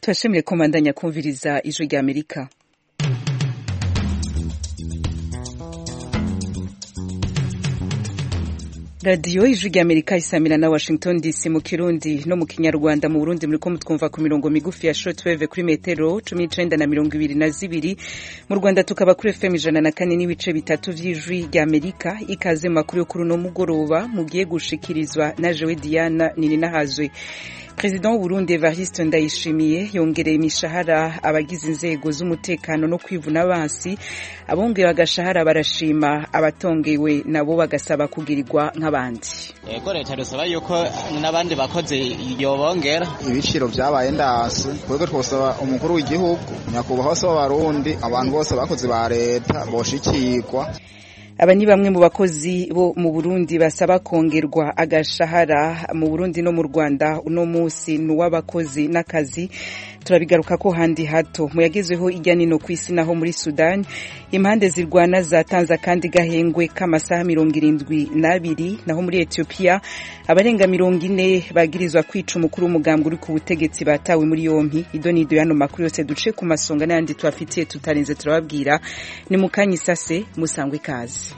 turashimiye komandanya kumviriza ijwi rya Amerika. Radio ijwi rya Amerika isamira na Washington DC mu Kirundi no mu Kinyarwanda. Mu Burundi muriko mutwumva ku mirongo migufi ya shortwave kuri metero 19 na 22. Mu Rwanda tukaba kuri FM 104 n'ibice bitatu vy'ijwi rya Amerika. Ikaze makuru yo kuri no mugoroba mugiye gushikirizwa na Jewe Diana Nininahazwe. President w'u Burundi Evariste Ndayishimiye yongereye imishahara abagize inzego z'umutekano no kwivuna abansi. Abongeye bagashahara barashima, abatongewe nabo bagasaba kugirirwa nk'abandi. Ego leta rusaba yuko n'abandi bakoze yobongera. Ibiciro vyabaye ndase kwego twosaba umukuru w'igihugu nyakubahwa so Barundi abantu bose bakoze ba leta boshikirwa. Aba ni bamwe mu bakozi bo mu Burundi basaba kongerwa agashahara. Mu Burundi no mu Rwanda uno musi n'uwabakozi n'akazi turabigaruka ko handi hato. Muyagezweho irya nino kwisi naho muri Sudan impande zirwana zatanza kandi gahengwe k'amasaha 72 naho muri Ethiopia abarenga 40 bagirizwa kwica umukuru w'umugambwe uri ku butegetsi batawe muri yompi. Idonido yano makuru yose duce ku masonga n'andi twafitiye tutarinze turababwira ni mukanyi sase musangwe kazi.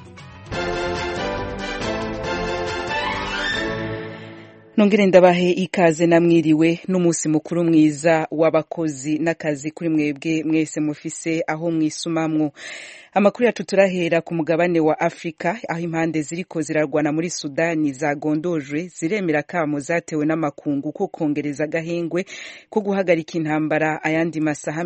Nongere ndabahe ikaze namwiriwe n'umunsi mukuru mwiza w'abakozi n'akazi kuri mwebwe mwese mufise aho mwisumamwo. Amakuru yacu turahera ku mugabane wa Afrika aho impande ziriko zirarwana muri Sudani zagondojwe ziremera kamo zatewe n'amakungu ko kongereza gahengwe ko guhagarika intambara ayandi masaha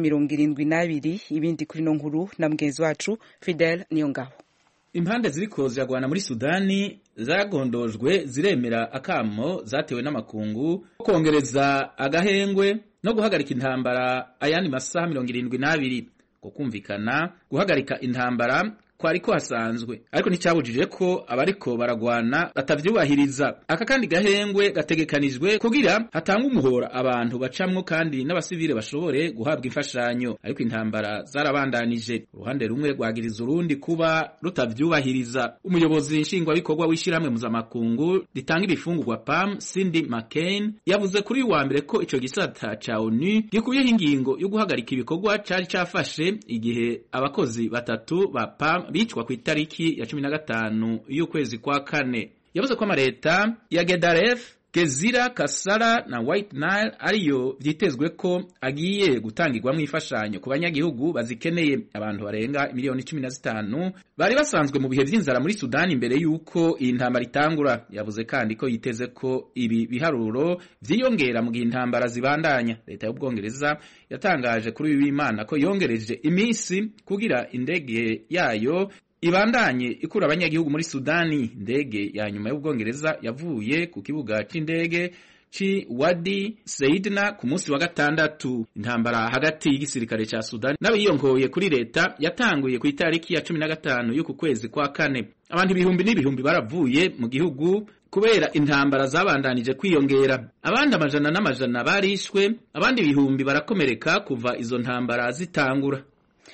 72. Ibindi kuri no nkuru na mgenzi wacu Fidel Niyongabo. Impande ziriko ziragwana muri Sudani zagondojwe ziremera akamo zatewe n'amakungu kongereza agahengwe no guhagarika intambara ayandi masaha 72. Kumvikana guhagarika intambara kwariko hasanzwe ariko nticyabujije ko abariko baragwana batavyubahiriza. Aka kandi gahengwe gategekanijwe kugira hatanga umuhora abantu bacamwo kandi n'abasivile bashobore guhabwa imfashanyo, ariko intambara zarabandanije. Uruhande rumwe rwagiriza urundi kuba rutavyubahiriza. Umuyobozi nshingwa bikorwa wishiramwe mpuzamakungu ritanga ibifungurwa PAM Cindy McCain yavuze kuri wa mbere ko ico gisata ca ONU gikuyeho ingingo yo guhagarika ibikorwa cari cafashe igihe abakozi batatu ba PAM bicwa ku itariki ya 15 y'ukwezi kwa kane. Yavuze ko amareta ya Gedaref, Gezira, Kasara na White Nile ariyo vyitezwe ko agiye gutangirwamwo imfashanyo ku banyagihugu bazikeneye. Abantu barenga miliyoni 15 bari basanzwe mu bihe vy'inzara muri Sudani imbere yuko iyi ntambara itangura. Yavuze kandi ko yiteze ko ibi biharuro vyiyongera mu gihe intambara zibandanya. Leta y'Ubwongereza yatangaje kuri uyu Imana ko yongereje imisi kugira indege yayo ibandanye ikura abanyagihugu muri Sudani. Indege ya nyuma y'Ubwongereza yavuye ku kibuga c'indege ci Wadi Seidna ku munsi wa gatandatu. Intambara hagati y'igisirikare ca Sudani n'abiyongoye kuri leta yatanguye ku itariki ya 15 y'uku kwezi kwa kane. Abantu ibihumbi n'ibihumbi baravuye mu gihugu kubera intambara zabandanije kwiyongera. Abandi amajana n'amajana barishwe, abandi ibihumbi barakomereka kuva izo ntambara zitangura.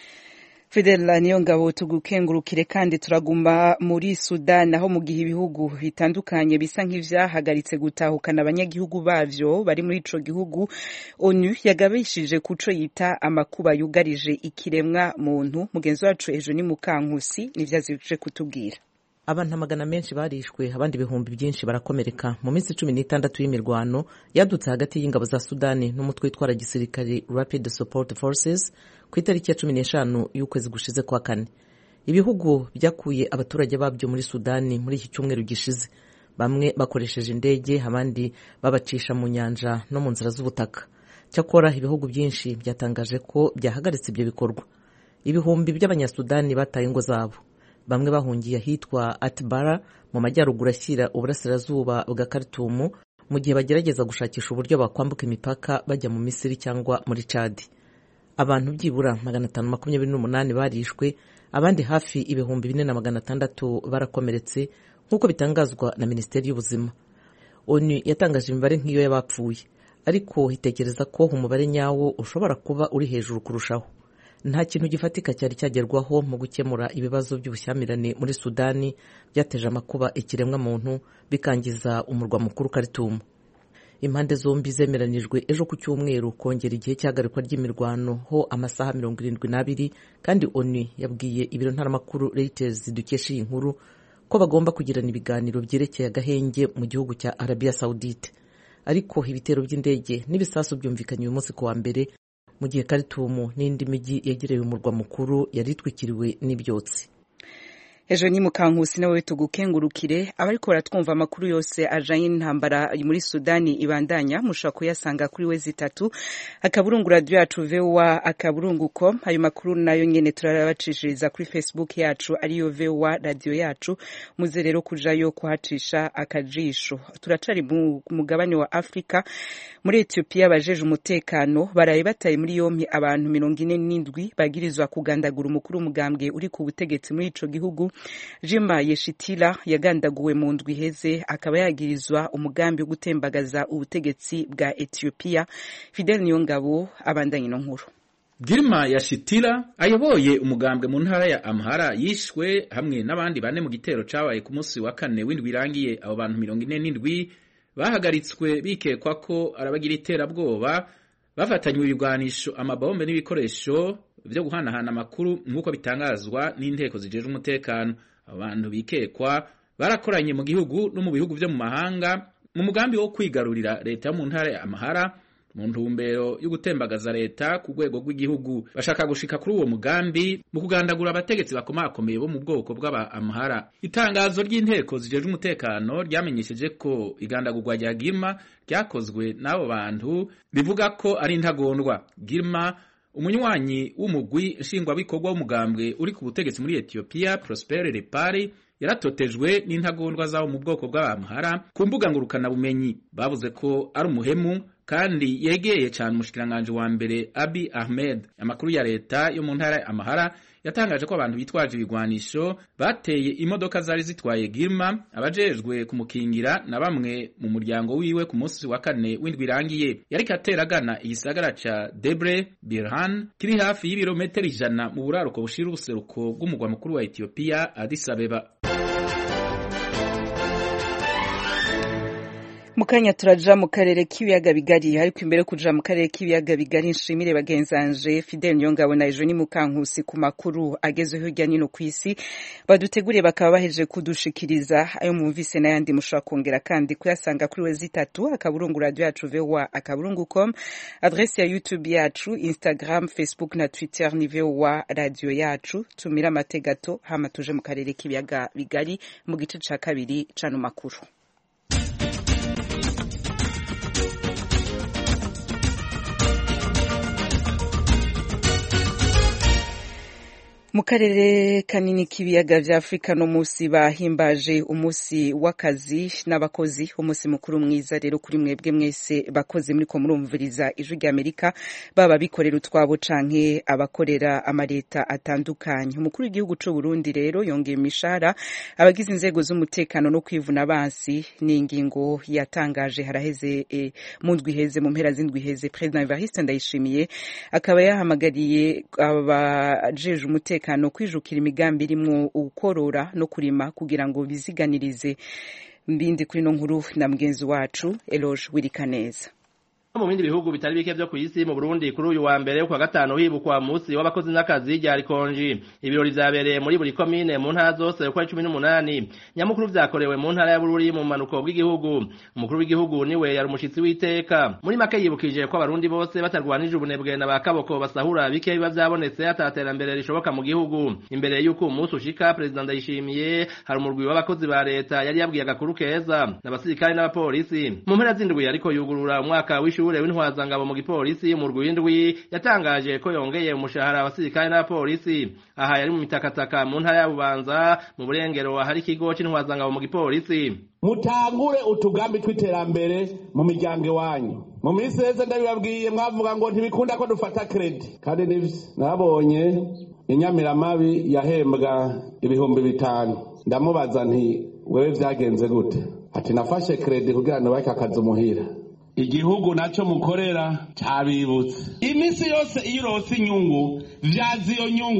Fidel Niyongabo tugukengurukire kandi turaguma muri Sudan aho mu gihe ibihugu bitandukanye bisa nk'ivyahagaritse gutahukana abanyagihugu bavyo bari muri ico gihugu. ONU yagabishije kuco yita amakuba yugarije ikiremwa muntu. Mugenzi wacu ejo ni Mukankusi nivyazice kutubwira. Abantu amagana menshi barishwe, abandi ibihumbi byinshi barakomereka mu minsi 16 y'imirwano yadutse hagati y'ingabo za Sudani n'umutwe witwara gisirikare Rapid Support Forces ku itariki ya 15 y'ukwezi gushize kwa kane. Ibihugu byakuye abaturage babyo muri Sudani muri iki cyumweru gishize, bamwe bakoresheje indege, abandi babacisha mu nyanja no mu nzira z'ubutaka. Cyakora ibihugu byinshi byatangaje ko byahagaritse ibyo bikorwa. Ibihumbi by'abanyasudani bataye ingo zabo, bamwe bahungiye ahitwa Atbara mu majyaruguru ashyira uburasirazuba bwa Khartoum mu gihe bagerageza gushakisha uburyo bakwambuka imipaka bajya mu Misiri cyangwa muri Chad. Abantu byibura 528 barishwe, abandi hafi ibihumbi 4600 barakomeretse nk'uko bitangazwa na Minisiteri y'Ubuzima. ONU yatangaje imibare nk'iyo y'abapfuye, ariko hitekereza ko umubare nyawo ushobora kuba uri hejuru kurushaho. Nta kintu gifatika cyari cyagerwaho mu gukemura ibibazo by'ubushyamirane muri Sudani byateje amakuba ikiremwa muntu bikangiza umurwa mukuru Khartoum. impande zombi zemeranijwe ejo ku cyumweru kongera igihe cy'ahagarikwa ry'imirwano ho amasaha 72 kandi ONU yabwiye ibiro ntaramakuru Reuters dukesha iyi nkuru ko bagomba kugirana ibiganiro byerekeye agahenge mu gihugu cya Arabia Saudite. Ariko ibitero by'indege n'ibisasu byumvikanye uyu munsi ku wa mbere mu gihe Khartoum n'indi mijyi yegereye umurwa mukuru yari itwikiriwe n'ibyotsi. Ejo ni Mukankusi nawe tugukengurukire abariko baratwumva amakuru yose ajanye n'intambara muri Sudani ibandanya mushaka kuyasanga kuri wezi 3 akaburungu radio yacu VOA akaburunguko. Ayo makuru nayo nyene turarabacishiriza kuri Facebook yacu ariyo VOA radio yacu, muze rero kujayo kuhacisha akajisho. Turacari mu mugabane wa Afrika. Muri Ethiopia bajeje umutekano baraye bataye muri yompi abantu 47 bagirizwa kugandagura umukuru umugambwe uri ku butegetsi muri ico gihugu. Jima Yeshitila yagandaguwe mu ndwi heze akaba yagirizwa umugambi wo gutembagaza ubutegetsi bwa Ethiopia. Fidel Niyongabo abandanye no nkuru. Girma Yeshitila ayoboye umugambwe mu ntara ya Amhara yishwe hamwe n'abandi bane mu gitero cabaye ku munsi wa 4 w'indwi irangiye. Abo bantu 47 bahagaritswe bikekwa ko arabagira iterabwoba bafatanywe ibigwanisho, amabombe n'ibikoresho byo guhanahana amakuru nk'uko bitangazwa n'inteko zijeje umutekano. Abantu bikekwa barakoranye mu gihugu no mu bihugu byo mu mahanga mu mugambi wo kwigarurira leta mu ntara ya Amhara mu ntumbero yo gutembagaza leta ku rwego rw'igihugu. Bashaka gushika kuri uwo mugambi mu kugandagura abategetsi bakomakomeye bo mu bwoko bw'aba Amhara. Itangazo ry'inteko zijeje umutekano ryamenyesheje ko igandagurwa rya Girma ryakozwe n'abo bantu bivuga ko ari intagondwa. Girma umunywanyi w'umugwi nshingwabikorwa w'umugambwe uri ku butegetsi muri Ethiopia Prosperity Party yaratotejwe n'intagondwa zabo mu bwoko bw'abamhara ku mbuga ngurukana bumenyi. Bavuze ko ari umuhemu kandi yegeye cyane umushikiranganje wa mbere Abiy Ahmed. Amakuru ya leta yo mu ntara ya Amhara yatangaje ko abantu bitwaje ibigwanisho bateye imodoka zari zitwaye Girma, abajejwe kumukingira na bamwe mu muryango wiwe ku munsi wa 4 w'indwi irangiye. Yari kateragana igisagara ca Debre Birhan kiri hafi y'ibirometero 100 mu buraruko bushira ubuseruko bw'umugwa mukuru wa Ethiopia Addis Abeba. Mukanya turaja mu karere k'ibiyaga bigari, ariko imbere kuja mu karere k'ibiyaga bigari nshimire bagenzanje Fidel Niyongabo na Ejo ni Mukankusi ku makuru agezeho hirya no kwisi baduteguriye bakaba baheje kudushikiriza. Ayo mumvise n'ayandi mushobora kongera kandi kuyasanga kuri wezi 3 akaburungu radio yacu VOA akaburungu.com, adresse ya YouTube yacu, Instagram, Facebook na Twitter ni VOA radio yacu. Tumira amategato hama tuje mu karere k'ibiyaga bigari mu gice ca kabiri cano makuru. Mu karere kanini k'ibiyaga vya Afrika no musi bahimbaje umusi w'akazi n'abakozi, umusi mukuru mwiza rero kuri mwebwe mwese bakozi muri ko murumviriza ijwi rya Amerika, baba bikorera utwabo canke abakorera amareta atandukanye. Umukuru w'igihugu c'u Burundi rero yongeye imishahara abagize inzego z'umutekano no kwivuna abansi, ni ingingo yatangaje haraheze mu ndwi heze, mu mpera z'indwi heze. President Evariste Ndayishimiye akaba yahamagariye abajeje umutekano kwijukira imigambi irimwo ukorora no kurima kugira ngo biziganirize. Mbindi kuri no nkuru na mugenzi wacu Eloge Wirikaneza. Mu bindi bihugu bitari bike byo kwisi, mu Burundi kuri uyu wa mbere kwa gatano hibukwa munsi w'abakozi n'akazi rya rikonji. Ibirori vyabereye muri buri komine mu ntara zose kwa 18. Nyamukuru vyakorewe mu ntara ya Bururi mu manuko bw'igihugu. Umukuru w'igihugu niwe yari umushitsi w'iteka. Muri make yibukije ko abarundi bose batarwanije ubunebwe na bakaboko basahura bike biba vyabonetse ataterambere rishoboka mu gihugu. Imbere y'uko umunsi ushika, President Ndayishimiye hari umurwi w'abakozi ba leta yari yabwiye agakuru keza n'abasirikare n'abapolisi. Mu mpera z'indwi ariko yugurura umwaka w'ishure w'intwazangabo mu gipolisi. Umurwi w'indwi yatangaje ko yongeye umushahara abasirikare n'abapolisi. Aha yari mu mitakataka mu ntara ya Bubanza mu burengero hari ikigo c'intwazangabo mu gipolisi. Mutangure utugambi tw'iterambere mu miryango iwanyu. Mu minsi yeze ndabibabwiye mwavuga ngo ntibikunda ko dufata credit, kandi nivyo nabonye Inyamiramabi yahembwa 5,000. Ndamubaza nti wewe vyagenze gute? Ati nafashe credit kugira ngo bake akazi muhira. Igihugu naco mukorera cabibutse. Imisi yose iyo urose inyungu vyazi iyo nyungu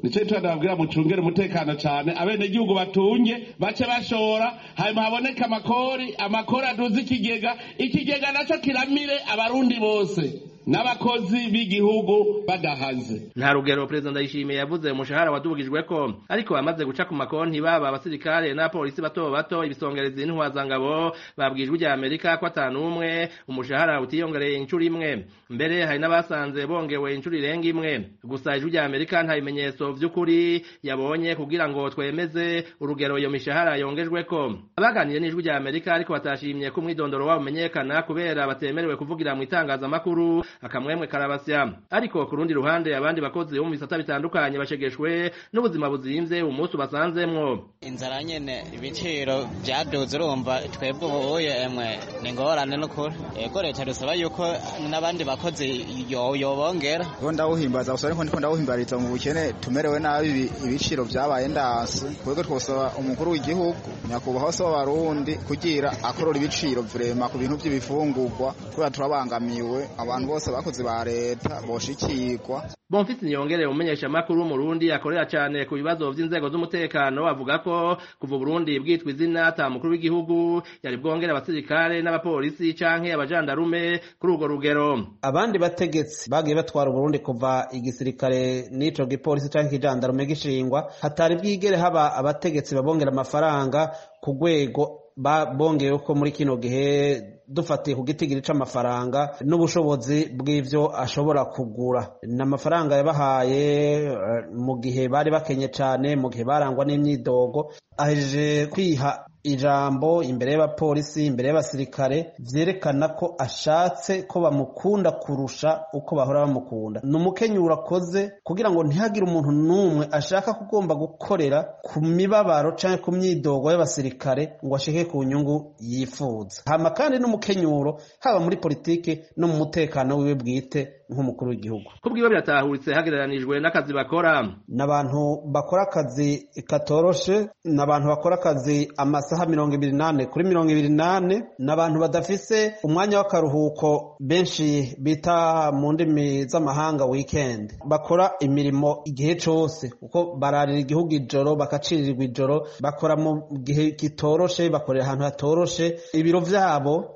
nico ndababwira mucungere umutekano cane abene gihugu batunge bace bashora hanyuma haboneka amakori aduze ikigega naco kiramire abarundi bose n'abakozi b'igihugu badahaze. Nta rugero President Ndayishimiye yavuze umushahara wadubugijweko ariko bamaze guca ku makonti baba abasirikare n'abapolisi bato ibisongerezi n'intwazangabo babwijwe rya Amerika ko atanumwe umushahara utiyongereye incuro imwe mbere hari n'abasanze bongewe incuro irenga imwe gusa ijwi rya Amerika nta bimenyetso vy'ukuri yabonye kugira ngo twemeze urugero iyo mishahara yongejweko. Abaganiriye n'ijwi rya Amerika ariko batashimye ko umwidondoro wabo umenyekana kubera batemerewe kuvugira mu itangazamakuru akamwemwe karabasya. Ariko ku rundi ruhande abandi bakozi bo mu bisata bitandukanye bashegeshwe n'ubuzima buzimvye umunsi basanzemwo. Inzara nyene ibiciro byaduze urumva twebwe ubuye emwe ni ngorane n'ukuri. Ego leta rusaba yuko n'abandi bakozi yobongera. Ngo ndawuhimbaza gusa ariko ndiko ndawuhimbariza mu bukene tumerewe nabi ibiciro byabaye ndase. Kwego twosaba umukuru w'igihugu nyakubahwa se w'abarundi kugira akorora ibiciro vrema ku bintu by'ibifungurwa kubera turabangamiwe abantu bose abakozi ba leta boshikirwa. Bonfisi Niyongere umenyesha makuru mu Burundi akorera cyane ku bibazo vy'inzego z'umutekano avuga ko kuva Burundi bwitwa izina ata mukuru w'igihugu yari bwongera abasirikare n'abapolisi canke abajandarume kuri urwo rugero. Abandi bategetsi bagiye batwara Burundi kuva igisirikare n'ico gipolisi canke ijandarume gishingwa hatari bwigere haba abategetsi babongera amafaranga ku rwego bongeyeho ko muri kino gihe dufatiye ku gitigiri c'amafaranga n'ubushobozi bw'ivyo ashobora kugura. N'amafaranga yabahaye mu gihe bari bakenye cane, mu gihe barangwa n'imyidogo, aheje kwiha ijambo imbere y'abapolisi, imbere y'abasirikare vyerekana ko ashatse ko bamukunda kurusha uko bahora bamukunda. N'umukenyuro akoze kugira ngo ntihagire umuntu numwe ashaka kugomba gukorera ku mibabaro canke ku myidogo y'abasirikare ngo ashike ku nyungu yifuza. Hama kandi n'umukenyuro haba muri politike no mu mutekano wiwe bwite nk'umukuru w'igihugu. Kubwiwe biratahuritse hagereranijwe n'akazi bakora. N'abantu bakora akazi katoroshe, n'abantu bakora akazi amasaha 28 kuri 28, n'abantu badafise umwanya w'akaruhuko benshi bita mu ndimi z'amahanga weekend. Bakora imirimo igihe cose kuko bararira igihugu ijoro bakacirirwa ijoro, bakora mu gihe kitoroshe, bakorera ahantu hatoroshe. Ibiro vyabo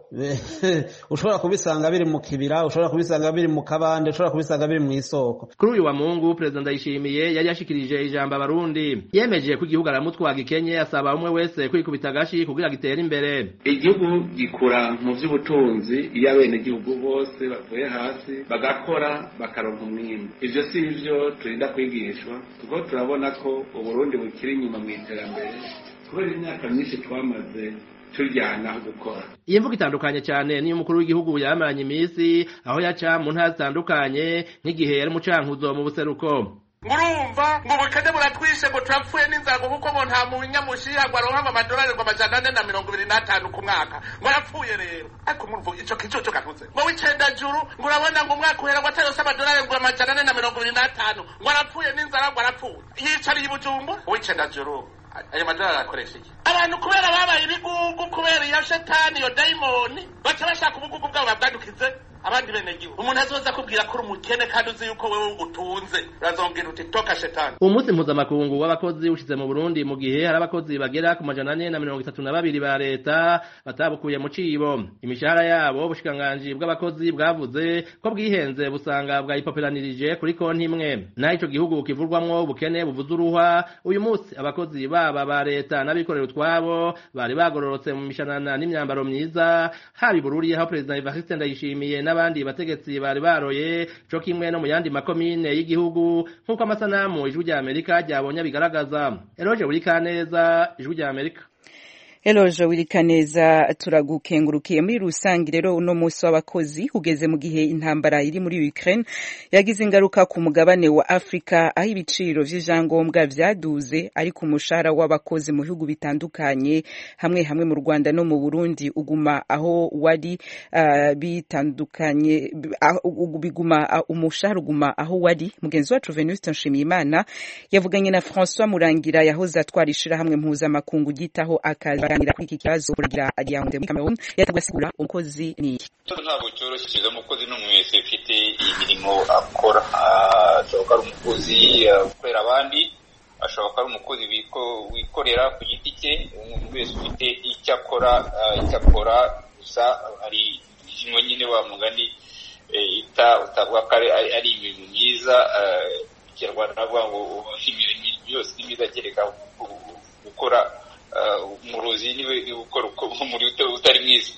ushobora kubisanga biri mu kibira, ushobora kubisanga biri mu kabande, ushobora kubisanga biri mu isoko. Kuri uyu wa Mungu President Ndayishimiye yari yashikirije ijambo abarundi, yemeje ko igihugu aramutwaga Kenya, asaba umwe wese kwikubita gashi kugira gitere imbere. Igihugu gikura mu vy'ubutunzi iyo abene igihugu bose bavuye hasi bagakora bakaronka umwimbu. Ivyo si ivyo turinda kwigishwa kuko turabona ko Uburundi bukiri inyuma mu iterambere kubera imyaka myinshi twamaze tujyana gukora. Iyi mvugo itandukanye cyane niyo umukuru w'igihugu yamaranye iminsi aho yaca mu ntara zitandukanye nk'igihe yari mu cankuzo mu buseruko. Murumva ngo bukene buratwishe ngo turapfuye n'inzago kuko ngo nta munyamushiha ngo aronka amadolari ngo $425 ku mwaka ngo yapfuye rero. Ariko murumva ico kicoco katuze ngo w'icenda juru ngo urabona ngo umwaka uhera ngo atarose amadolari ngo $425 ngo arapfuye n'inzara ngo arapfuye yicariye i Bujumbura w'icenda juru. Ayo madolari akoresha iki? Abantu kubera babaye ibigugu kubera iyo shetani iyo daimoni baca bashaka ubugugu bwabo babwadukize abandi bene gihugu. Umuntu azoza kubwira ko umukene kandi uzi yuko wewe utunze urazongera uti toka shetani. Umunsi mpuzamakungu w'abakozi ushize mu Burundi mu gihe hari abakozi bagera ku 432 ba leta batabukuye mu cibo. Imishahara yabo ubushikiranganji bw'abakozi bwavuze ko bwihenze busanga bwayipoperanirije kuri konti imwe. Naho ico gihugu kivurwamwo ubukene buvuze uruhwa, uyu munsi abakozi baba ba leta n'abikorera utwabo bari bagororotse mu mishanana n'imyambaro myiza, hari Bururi aho President Evariste Ndayishimiye n'abandi bategetsi bari baroye cyo kimwe no mu yandi makomine y'igihugu nk'uko amasanamu ijwi rya Amerika ryabonye bigaragaza. Eloge Burikaneza, ijwi rya Amerika. Eloge Wirikaneza, turagukengurukiye. Muri rusangi rero uno munsi w'abakozi ugeze mu gihe intambara iri muri Ukraine yagize ingaruka ku mugabane wa Afrika aho ibiciro vy'ivyangombwa vyaduze ariko umushahara w'abakozi mu bihugu bitandukanye hamwe mu Rwanda no mu Burundi uguma aho wari bitandukanye biguma umushahara uguma aho wari. Mugenzi wacu Venuste Nshimiyimana yavuganye na François Murangira yahoze atwara ishirahamwe mpuzamakungu gitaho akazi baranira kuri iki kibazo kugira Yaounde muri Cameroon yatagwa sigura umukozi ni ntabwo cyoroshye umukozi n'umwese ufite imirimo akora ashobora ari umukozi ukorera abandi ashobora ari umukozi wikorera ku giti cye umuntu wese ufite icyo akora gusa ari kimwe nyine wa mugani utavuga ko ari ibintu byiza Kinyarwanda navuga ngo imirimo yose ni myiza kereka gukora umurozi niwe gukora umurimo utari mwiza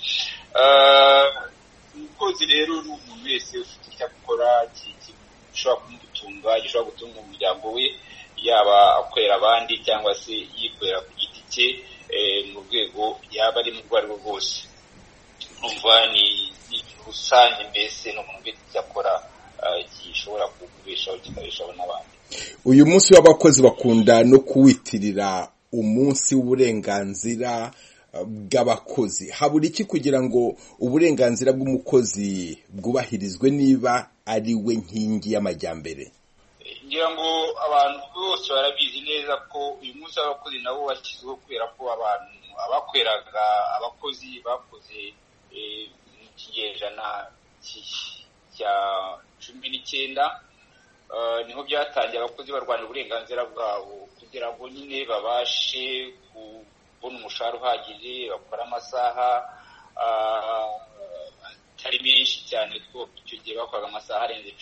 umukozi rero ni umuntu wese ufite icyo akora gishobora kumutunga gishobora gutunga umuryango we yaba akorera abandi cyangwa se yikorera ku giti cye mu rwego yaba ari mu rwo ari rwo rwose urumva ni rusange mbese ni umuntu wese icyo akora gishobora kubeshaho kikabeshaho n'abandi. Uyu munsi w'abakozi bakunda no kuwitirira umunsi w'uburenganzira bw'abakozi. Habura iki kugira ngo uburenganzira bw'umukozi bwubahirizwe niba ari we nkingi y'amajyambere? Ngira ngo abantu bose barabizi neza ko uyu munsi w'abakozi nabo washyizweho kubera ko abantu abakweraga abakozi bakoze mu kinyejana cya 19 niho byatangiye abakozi barwanira uburenganzira bwabo kugira ngo nyine babashe kubona umushahara uhagije bakora amasaha atari menshi cyane kuko icyo gihe bakoraga amasaha arenze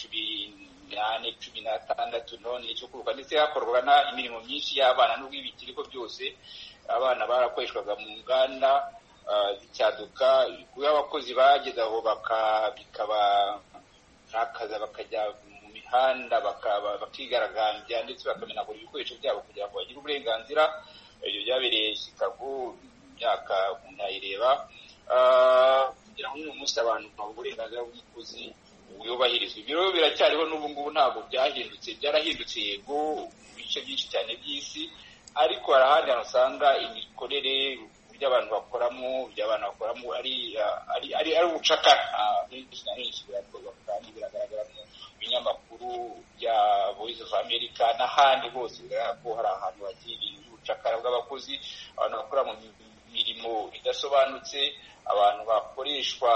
16 none icyo kuruka ndetse hakorwaga imirimo myinshi y'abana n'ubwibikiriko byose abana barakoreshwaga mu nganda zicyaduka kuko abakozi bageze aho bikaba bakajya mu mihanda bakigaragambya ndetse bakamenagura ibikoresho byabo kugira ngo bagire uburenganzira. Ibyo byabereye Chicago imyaka munayireba kugira ngo uyu munsi abantu baba uburenganzira bw'umukozi buyubahirizwa. Ibyo biracyariho n'ubu ngubu ntabwo byarahindutse yego mu bice byinshi cyane by'isi ariko hari ahandi usanga imikorere by'abantu bakoramo ari ubucakara benshi na benshi biragaragara mu binyamakuru bya Voice of America n'ahandi hose ko hari ahantu hagiye ibintu by'ubucakara bw'abakozi abantu bakora mu mirimo idasobanutse abantu bakoreshwa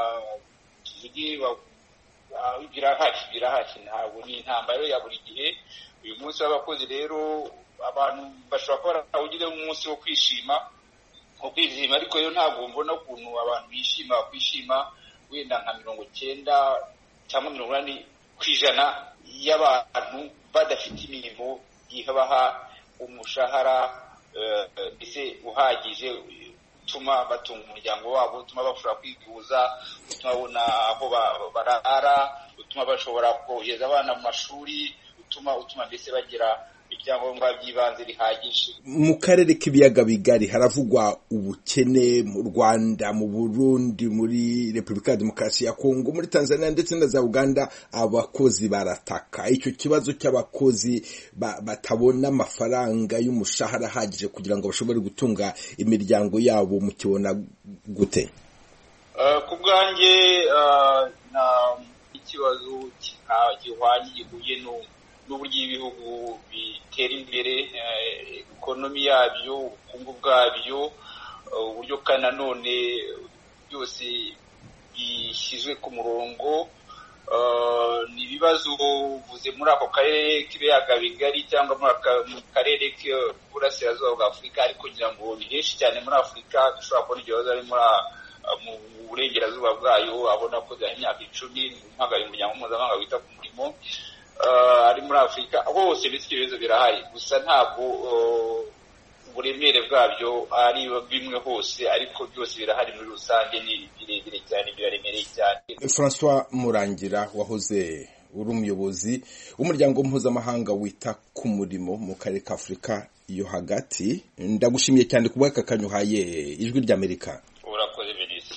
birahari ntabwo ni intambara ya buri gihe. Uyu munsi w'abakozi rero abantu bashobora kuba barawugize umunsi wo kwishima ariko rero ntabwo mbona ukuntu abantu kwishima wenda nka 90 cyangwa 80% y'abantu badafite imirimo yihabaha umushahara mbese uhagije utuma batunga umuryango wabo utuma bashobora kwivuza utuma babona aho barara utuma bashobora kohereza abana mu mashuri utuma mbese bagira ibyangombwa by'ibanze bihagije. Mu karere k'ibiyaga bigari haravugwa ubukene mu Rwanda, mu Burundi, muri Repubulika ya Demokarasi ya Kongo, muri Tanzania ndetse na za Uganda abakozi barataka. Icyo kibazo cy'abakozi batabona amafaranga y'umushahara ahagije kugira ngo bashobore gutunga imiryango yabo mukibona gute? Ku bwanjye na ikibazo gihwanye gihuye n'uburyo ibihugu bitera imbere ekonomi yabyo ubukungu bwabyo uburyo kandi nanone byose bishyizwe ku murongo ni ibibazo uvuze muri ako karere k'ibiyaga bigari cyangwa mu karere k'uburasirazuba bwa Afurika ariko ngira ngo ni henshi cyane muri Afurika dushobora kubona igihe ari mu burengerazuba bwayo abona ko za imyaka 10 mpagari umuryango mpuzamahanga wita ku murimo ari muri Afurika hose ndetse ibibazo birahari gusa ntabwo uburemere bwabyo ari bimwe hose ariko byose birahari muri rusange ni birebire cyane biraremereye cyane. François Murangira wahoze uri umuyobozi w'umuryango mpuzamahanga wita ku murimo mu karere ka Afurika yo hagati ndagushimiye cyane kuba kakanyuhaye ijwi ry'Amerika. Urakoze Venise.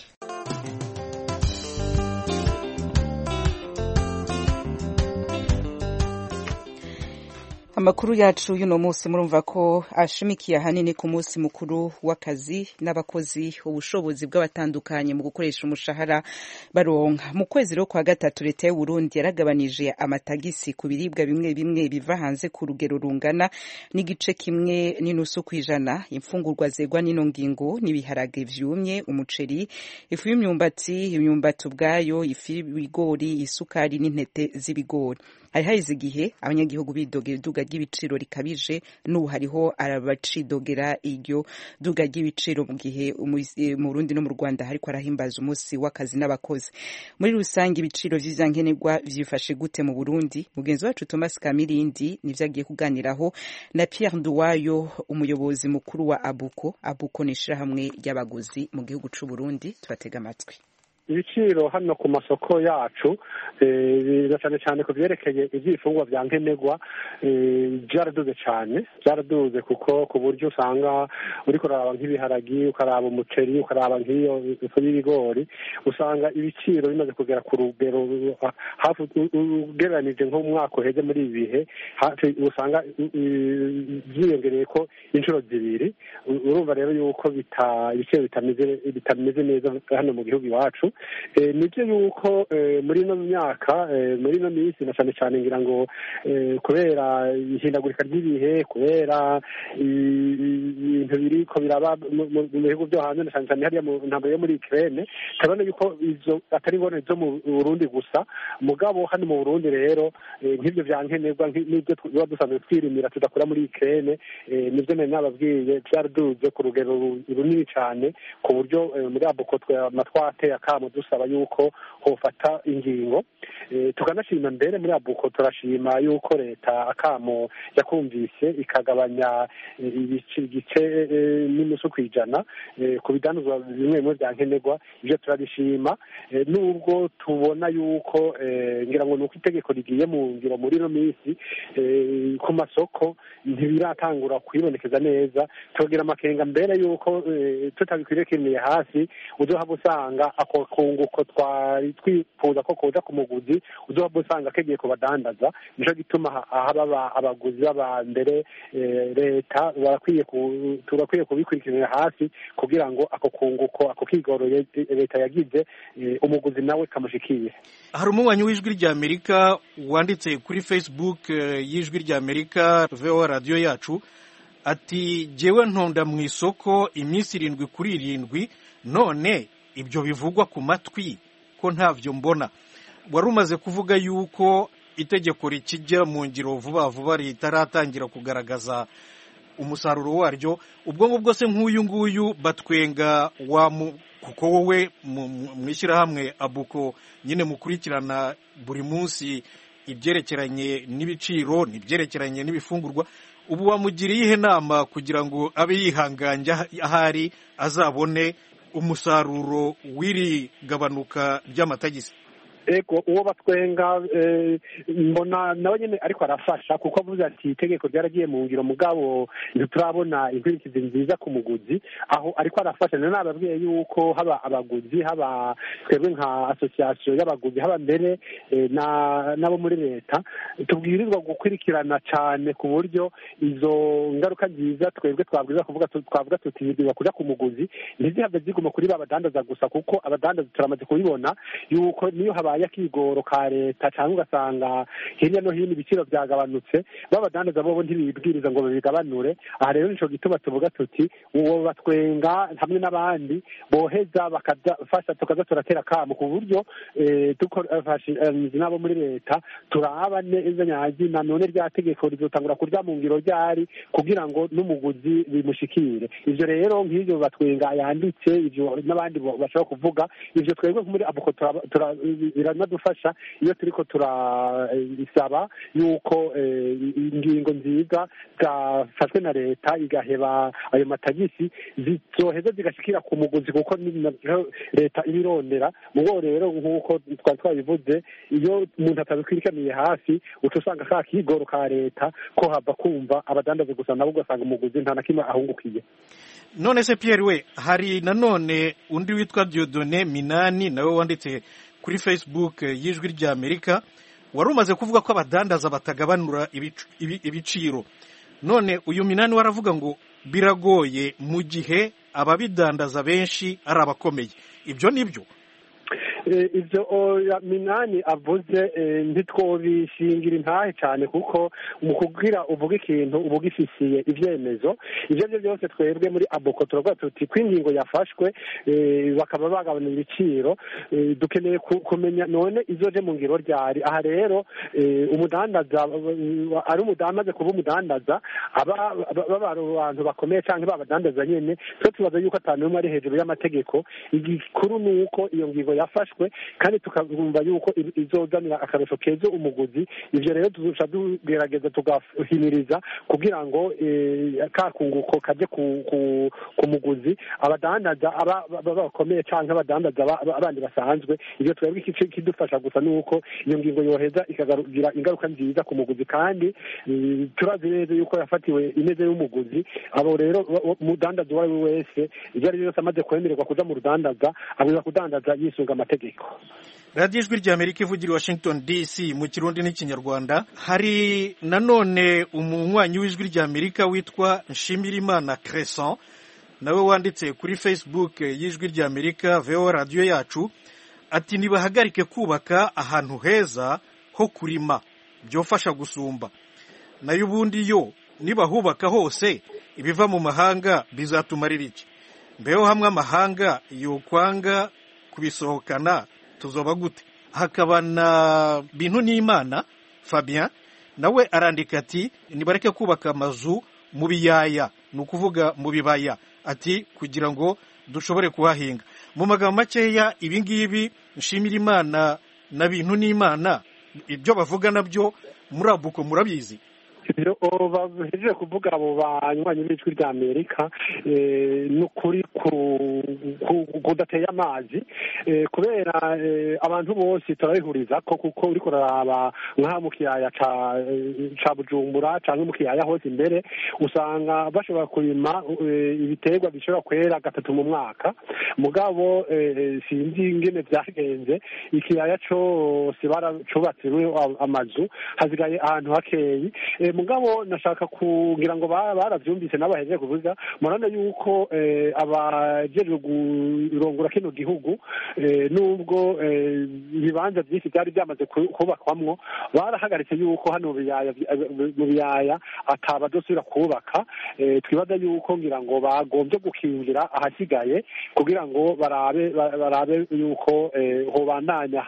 amakuru yacu y'uno munsi murumva ko ashimikiye ahanini ku munsi mukuru w'akazi n'abakozi, ubushobozi bw'abatandukanye mu gukoresha umushahara baronka. Mu kwezi rero kwa gatatu leta y'u Burundi yaragabanije amatagisi ku biribwa bimwe bimwe biva hanze ku rugero rungana n'igice kimwe n'inusu kw'ijana. Imfungurwa zegwa n'ino ngingo n'ibiharage vyumye, umuceri, ifu y'imyumbati, imyumbati ubwayo, ifu y'ibigori, isukari n'intete z'ibigori. Hari haheze igihe abanyagihugu bidogera iduga ry'ibiciro rikabije, n'ubu hariho arabacidogera iryo duga ry'ibiciro mu gihe mu Burundi no mu Rwanda hariko arahimbaza umunsi w'akazi n'abakozi. Muri rusange ibiciro vy'ivyankenerwa vyifashe gute mu Burundi? Mugenzi wacu Thomas Kamirindi nivyo agiye kuganiraho na Pierre Nduwayo, umuyobozi mukuru wa Abuko ni ishirahamwe ry'abaguzi mu gihugu c'u Burundi. Tubatega amatwi. Ibiciro hano ku masoko yacu cyane cyane ku byerekeye iby'ifungwa bya nkenerwa byaraduze cyane, byaraduze kuko ku buryo usanga uri kuraba nk'ibiharagi, ukaraba umuceri, ukaraba nk'iyo ifu y'ibigori, usanga ibiciro bimaze kugera ku rugero hafi ugereranije nk'umwaka uheze muri ibi bihe usanga byiyongereye ko inshuro zibiri. Urumva rero yuko ibiciro bitameze neza hano mu gihugu iwacu. Nibyo yuko muri ino myaka muri ino minsi na cyane cyane ngira ngo kubera ihindagurika ry'ibihe, kubera ibintu biriko biraba mu bihugu byo hanze na cyane cyane hariya mu ntambwe yo muri Ukraine, kabone yuko izo atari ngone zo mu Burundi gusa, mugabo hano mu Burundi rero nk'ibyo byankenerwa n'ibyo tuba dusanzwe twirimira tudakora muri Ukraine, nibyo nari nababwiye byaraduze ku rugero runini cyane, ku buryo muri Abuko twateye akamo dusaba yuko hofata ingingo. Tukanashima mbere muri Abuko turashima yuko leta akamo yakumvise ikagabanya igice n'inusu kw'ijana ku bidanuzwa bimwe bimwe bya nkenerwa. Ibyo turabishima, nubwo tubona yuko ngira ngo nuko itegeko rigiye mu ngiro muri ino minsi ku masoko ntibiratangura kwibonekeza neza. Tugira amakenga mbere yuko tutabikwiriye hasi uzohava usanga ako kunguko twari twifuza ko kuza ku muguzi uzohava usanga kegiye kubadandaza. Nico gituma haba abaguzi baba mbere leta turakwiye kubikurikirana hasi kugira ngo ako kunguko ako kigoroye leta yagize umuguzi nawe kamushikiye. Hari umunywanyi w'ijwi ry'Amerika wanditse kuri Facebook y'ijwi ry'Amerika VOA radio yacu ati jewe ntonda mu isoko iminsi 7 kuri 7, none ibyo bivugwa ku matwi ko ntavyo mbona. Wari umaze kuvuga yuko itegeko rikijya mu ngiro vuba vuba ritaratangira kugaragaza umusaruro waryo. Ubwo ngubwo se nk'uyu nguyu batwenga kuko wowe mwishyirahamwe Abuko nyine mukurikirana buri munsi ibyerekeranye n'ibiciro n'ibyerekeranye n'ibifungurwa, ubu wamugiriye ihe nama kugira ngo abe yihanganje ahari azabone umusaruro w'iri gabanuka ry'amatagisi? Ego uwo batwenga mbona nawe nyene ariko arafasha, kuko avuze ati itegeko ryaragiye mu ngiro mugabo ntiturabona inkurikizi nziza ku muguzi, aho ariko arafasha. None nababwiye yuko haba abaguzi, haba twebwe nka association y'abaguzi, haba mbere nabo muri leta tubwirizwa gukurikirana cyane ku buryo izo ngaruka nziza twebwe twavuga tutibwirwa kuja ku muguzi ntizihave ziguma kuri babadandaza gusa, kuko abadandaza turamaze kubibona yuko niyo haba yakigoro ka leta cyangwa ugasanga hirya no hino ibiciro byagabanutse, babadandaza bobo ntibibwiriza ngo bigabanure. Aha rero nico gituma tuvuga tuti uwo batwenga hamwe n'abandi boheza bakadafasha tukaza turatera kamo ku buryo nabo muri leta turaba neza nyaji na none rya tegeko rizotangura kurya mu ngiro ryari kugira ngo n'umuguzi bimushikire. Ivyo rero nk'ivyo batwenga yanditse, ivyo n'abandi bashobora kuvuga, ivyo twebwe muri Abuko biranadufasha iyo turiko turasaba yuko ingingo nziza zafashwe na leta igaheba ayo matagisi zizoheza zigashikira ku muguzi, kuko leta ibirondera mubo. Rero nk'uko twari twabivuze, iyo umuntu atabikwirikaniye hasi uca usanga ka kigoro ka leta ko hava kumva abadandaza gusa, nabo ugasanga umuguzi nta na kimwe ahungukiye. None se Pierre we, hari nanone undi witwa Dieudonné Minani nawe wanditse kuri Facebook y'ijwi ry'Amerika wari umaze kuvuga ko abadandaza batagabanura ibiciro, none uyu Minani waravuga ngo biragoye mu gihe ababidandaza benshi ari abakomeye. Ibyo nibyo ibyo Minani avuze ntitwobishingira intahe cyane, kuko mu kugira uvuga ikintu uba ugifisiye ibyemezo. ibyo byose twebwe muri aboko turavuga tuti ko ingingo yafashwe bakaba bagabanya ibiciro, dukeneye kumenya none izoje mu ngiro ryari. aha rero umudandaza ari umudandaza kuba umudandaza abantu bakomeye cyangwa babadandaza nyene, twe tubaza yuko atanumwe ari hejuru y'amategeko. igikuru ni uko iyo ngingo yafashwe kandi tukagumva yuko izozanira akarusho keza umuguzi. ivyo rero tuzusha tugerageza tugahimiriza kugira ngo kakunguko kaje ku muguzi, abadandaza bakomeye canke abadandaza abandi basanzwe. ivyo twebwe kidufasha gusa nuko iyo ngingo yoheza ikagira ingaruka nziza ku muguzi, kandi turazi neza yuko yafatiwe ineze y'umuguzi. abo rero umudandaza uwo ari we wese ivyo ari byose amaze kwemererwa kuja mu rudandaza abwirizwa kudandaza yisunga amategeko. radiyo ijwi ry'Amerika ivugira i Washington DC mu kirundi n'ikinyarwanda. hari nanone umunywanyi w'ijwi ry'Amerika witwa Nshimirimana Crescent, nawe wanditse kuri Facebook y'ijwi ry'Amerika VOA radiyo yacu, ati nibahagarike kubaka ahantu heza ho kurima byofasha gusumba, nayo ubundi yo nibahubaka hose ibiva mu mahanga bizatumarira iki? mbeho hamwe amahanga yokwanga kubisohokana tuzoba gute? hakaba na Bintu n'Imana Fabien, nawe arandika ati nibareke kubaka amazu mu biyaya, ni ukuvuga mu bibaya, ati kugira ngo dushobore kuhahinga. mu magambo makeya ibi ngibi Nshimirimana na Bintu n'Imana ibyo bavuga nabyo muri abuko murabizi. ibyo bahejeje kuvuga abo banywanyi b'ijwi ry'Amerika n'ukuri kudateye amazi, kubera abantu bose turabihuriza ko, kuko uriko uraraba nk'aha mu kiyaya ca Bujumbura canke mu kiyaya hose imbere usanga bashobora kurima ibiterwa bishobora kwera gatatu mu mwaka. mugabo sinzi ingene vyagenze, ikiyaya cose baracubatsemo amazu, hazigaye ahantu hakeyi. mugabo nashaka kugira ngo baravyumvise n'abahejeje kuvuga muranda yuko abajejwe kurongora kino gihugu nubwo ibibanza byinshi byari byamaze kubakwamwo, barahagaritse yuko hano mu biyaya atabadosubira kubaka. twibaza yuko ngira ngo bagombye gukingira ahasigaye kugira ngo barabe yuko hobandanya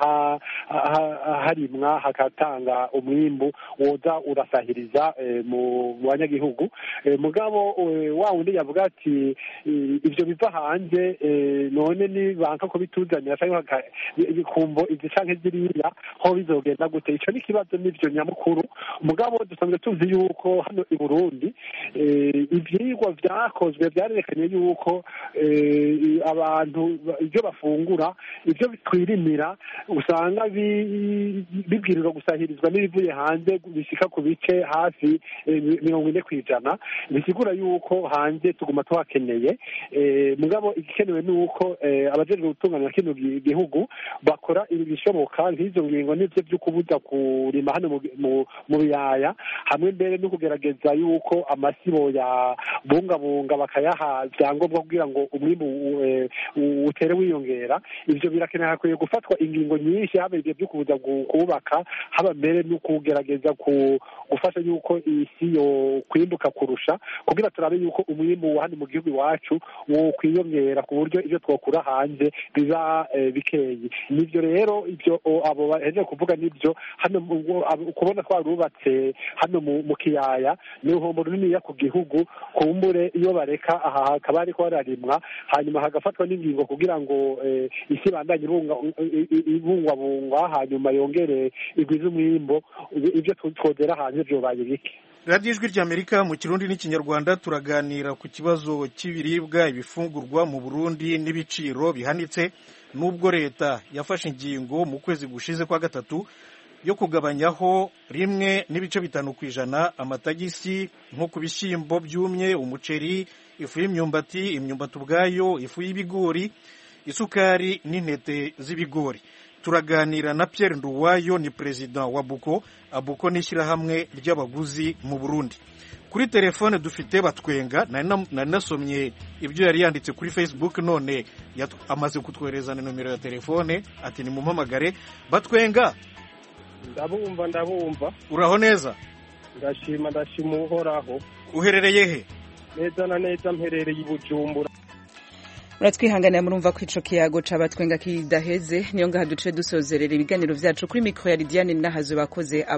harimwa hakatanga umwimbu woza urasahiriza mu banyagihugu. mugabo wa wundi yavuga ati ivyo biva hanze, none ni banka ko bituzanira cyangwa bikumvo izi canke ziriya ho bizogenda gute? ico ni kibazo n'ivyo nyamukuru. mugabo dusanzwe tuzi yuko hano i Burundi ivyigwa vyakozwe vyarerekanye yuko abantu ivyo bafungura, ivyo twirimira usanga bibwirizwa gusahirizwa n'ibivuye hanze bishika ku bice hafi 40%. bisigura yuko hanze tuguma tuhakeneye. mugabo igikenewe ni uko abajejwe gutunganya kino gihugu bakora ibishoboka nk'izo ngingo n'ivyo vyo kubuza kurima hano mu biyaya, hamwe mbere no kugerageza yuko amasibo ya bungabunga bakayaha vyangombwa kugira ngo umwimbu utere wiyongera. ivyo birakeneye hakwiye gufatwa ingingo nyinshi, haba ivyo vyo kubuza kubaka, haba mbere no kugerageza gufasha yuko isi yo kwimbuka kurusha, kugira turabe yuko umwimbu wa hano mu gihugu iwacu wo kwiyongera ku buryo ivyo twokura hanze biba bikeyi. nivyo rero ivyo abo bahejeje kuvuga nivyo. hano kubona twarubatse hano mu kiyaya ni uruhombo runiniya ku gihugu. kumbure iyo bareka aha hakaba hariko hararimwa, hanyuma hagafatwa n'ingingo kugira ngo isi bandanye ibungwabungwa, hanyuma yongere igwize umwimbo, ivyo twodera hanze vyobaye bike. radiyo ijwi ry'Amerika mu kirundi n'ikinyarwanda turaganira ku kibazo cy'ibiribwa, ibifungurwa mu Burundi n'ibiciro bihanitse, nubwo leta yafashe ingingo mu kwezi gushize kwa gatatu yo kugabanyaho 1.5% amatagisi nko ku bishyimbo byumye, umuceri, ifu y'imyumbati, imyumbati ubwayo, ifu y'ibigori, isukari n'intete z'ibigori. turaganira na Pierre Nduwayo, ni perezida wa Abuko. Abuko ni ishyirahamwe ry'abaguzi mu Burundi. Kuri telefone dufite Batwenga, nari nasomye ibyo yari yanditse kuri Facebook, none amaze kutwohereza na nomero ya telefone ati ni mumpamagare. Batwenga, ndabumva. Uraho neza? Ndashima uhoraho. Uherereye he? Neza na neza mperereye i Bujumbura. Muratwihanganira murumva ko ico kiyago c'abatwenga kidaheze, niyo ngaha duce dusozerera ibiganiro vyacu kuri mikro ya Lidiane Nahazo bakoze